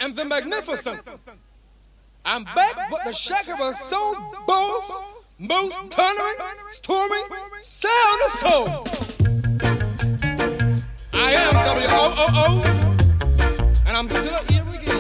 am the magnificent. I'm back, but the shaker was so boss, most thundering, storming, sound of soul. I am W-O-O-O, and I'm still here again.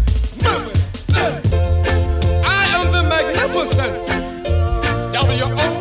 I am the magnificent W.O.